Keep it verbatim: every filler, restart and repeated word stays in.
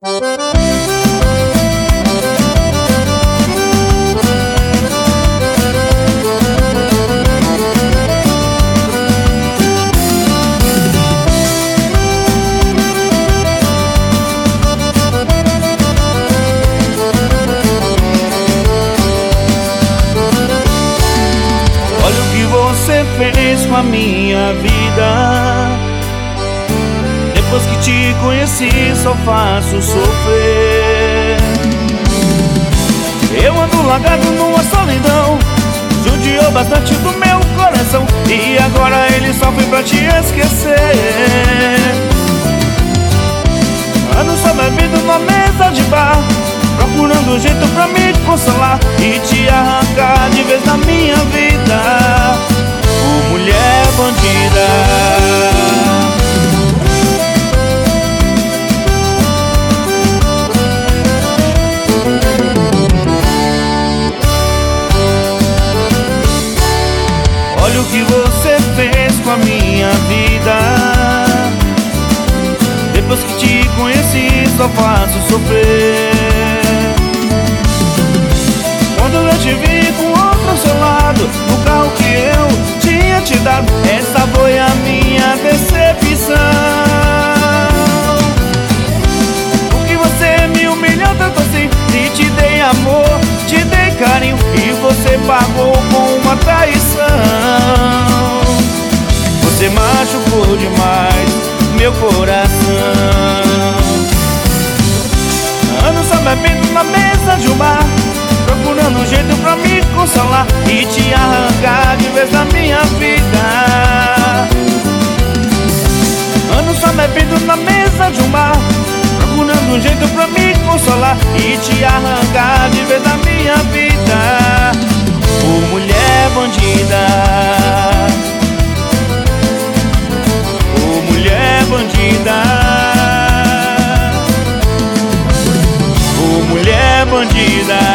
Olha o que você fez com a minha vida. Depois que te conheci só faço sofrer. Eu ando largado numa solidão, judiou bastante do meu coração, e agora ele sofre pra te esquecer. Ando só bebendo numa mesa de bar, procurando um jeito pra me consolar e te arrancar de vez da minha vida. Ô mulher bandida, olha o que você fez com a minha vida. Depois que te conheci só faço sofrer. Quando eu te vi com outro ao seu lado, no carro que eu tinha te dado, essa foi a minha decepção. Porque você me humilhou tanto assim, e te dei amor, te dei carinho, e você pagou com uma traição. Você machucou demais meu coração. Ando só bebendo na mesa de um bar, procurando um jeito pra me consolar e te arrancar de vez da minha vida. Ando só bebendo na mesa de um bar, procurando um jeito pra me consolar e te arrancar de vez da minha vida. Ô mulher bandida, ô mulher bandida, ô mulher bandida.